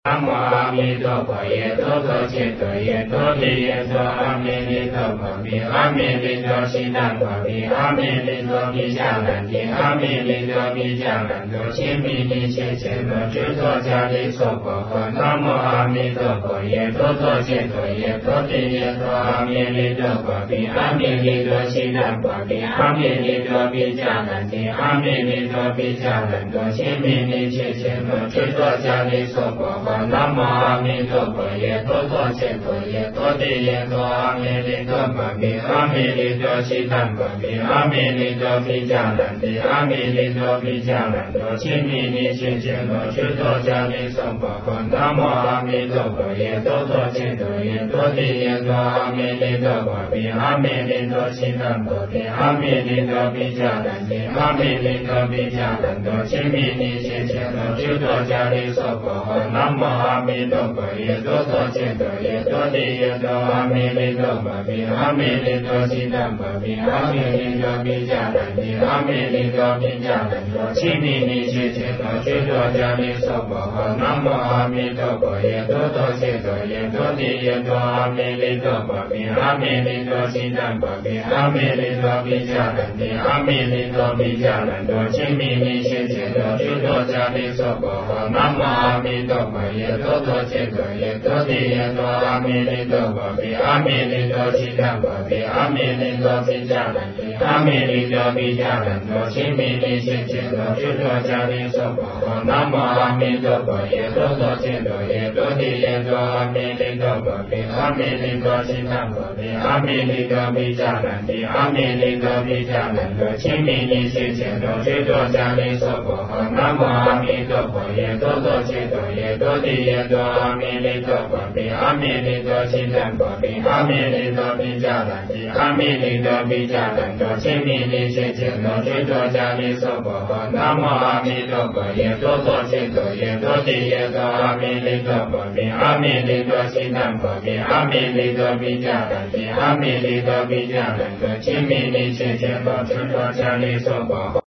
南无阿弥陀佛，耶多多切多耶多地耶多阿弥利多婆毗，阿弥利多悉达婆毗，阿弥利多毗迦兰提，阿弥利多毗迦兰多，亲密利切切多，居多迦利娑婆诃。南无阿弥陀佛，耶多多切多耶多地耶多阿弥利多婆毗，阿弥利多悉达婆毗，阿弥利多毗迦兰提，阿弥利多毗迦兰多，亲密利切切多，居多迦利娑婆诃。南无阿弥陀佛，耶多多切多耶多地耶多阿弥利多婆毗，阿弥利多悉达婆毗，阿弥利多毗迦兰提，阿弥利多毗迦兰多，亲密利切切多，居多迦利娑婆诃。南无阿弥陀佛，耶多多切多耶多地耶多阿弥利多婆毗，阿弥利多悉达婆毗，阿弥利多毗迦兰提，阿弥利多毗迦兰多，亲密利切切多，居多迦利娑婆诃。南无阿弥陀佛，耶多多切多耶多地耶多阿弥利多婆毗，阿弥利多悉达婆毗，阿弥利多毗迦兰提，阿弥利多毗迦兰多，亲密利切切多，居多迦利娑婆诃。南无阿弥陀佛，耶多多切多耶多地耶多阿弥利多婆毗，阿弥利多悉达婆毗，阿弥利多毗迦兰提，阿弥利多毗迦兰多，亲密利切切多，居多迦利娑婆诃。南无阿弥陀佛，耶多多切多耶多地耶多阿弥利多婆毗，阿弥利多悉达婆毗，阿弥利多毗迦兰提，阿弥利多毗迦兰多，亲密利切切多，居多迦利娑婆诃。南无阿弥陀佛，耶多多切多耶多地耶多阿弥利多婆毗，阿弥利多悉达婆毗，阿弥利多毗迦兰提，阿弥利多毗迦兰多，亲密利切切多，居多迦利娑婆诃。南无阿弥陀佛，耶多多切多耶多地耶多阿弥利多婆毗，阿弥利多悉达婆毗，阿弥利多毗迦兰提，阿弥利多毗迦兰多，亲密利切切多，居多迦利娑婆诃。南无阿弥陀佛，耶多多切多耶多地耶多阿弥利多婆毗，阿弥利多悉达婆毗，阿弥利多毗迦兰提，阿弥利多毗迦兰多，亲密利切切多，居多迦利娑婆诃。